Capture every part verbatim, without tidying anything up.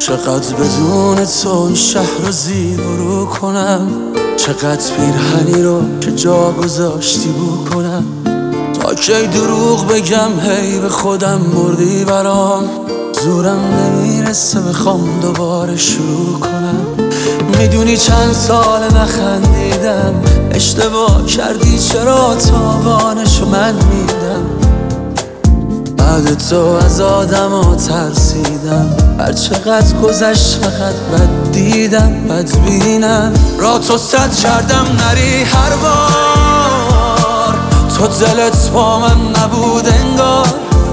چقدر بدون تو این شهر رو زیبرو کنم، چقدر پیرهنی رو که جا گذاشتی بو کنم. تا کی دروغ بگم هی به خودم مردی برام، زورم نمیرسه بخوام دوباره شروع کنم. میدونی چند سال نخندیدم، اشتباه کردی چرا تاوانشو من میدم. بعد تو از آدم ها ترسیدم، هر چقدر گذشت فقط بد دیدم بد بینم. را تو صد کردم نری هر بار، تو دلت با من نبود انگار.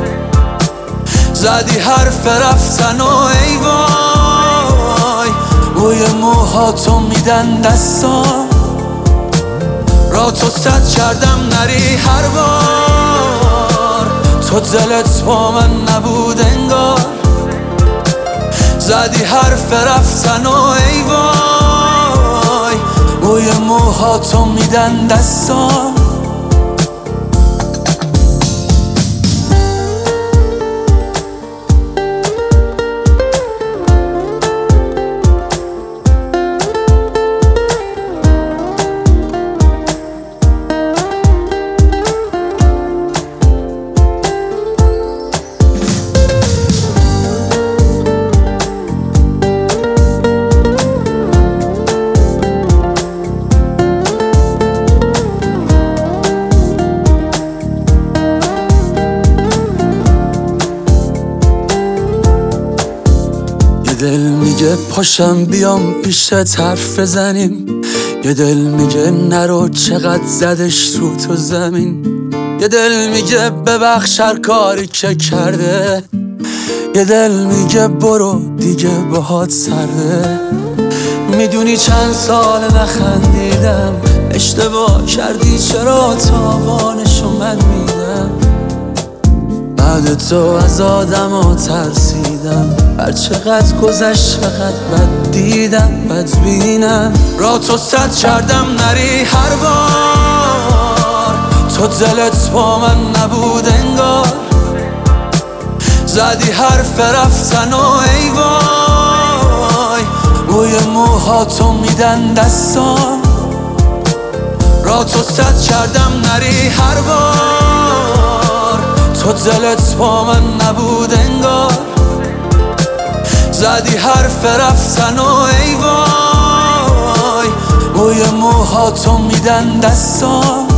زدی حرف رفتن و ای وای، بوی موهاتو میدن دستام. را تو صد کردم نری هر بار، تو دلت با من نبود انگار. زدی حرف رفتن و ای وای، بوی موهاتو میدن دستام. یه دل میگه پاشم بیام پیشت حرف بزنیم، یه دل میگه نرو چقدر زدش رو تو زمین. یه دل میگه ببخش هر کاری که کرده، یه دل میگه برو دیگه باهات سرده. میدونی چند سال نخندیدم، اشتباه کردی چرا تاوانشو من میدم. بعد تو از آدم ها ترسیدم، هر چقدر گذشت فقط بد دیدم بد بینم. را تو صد کردم نری هر بار، تو دلت با من نبود انگار. زدی حرف رفتن و ای وای، بوی موهاتو میدن دستام. را تو صد کردم نری هر بار، تو دلت با من نبود انگار. زدی حرف رفتن و ای وای، بوی موهاتو میدن دستام.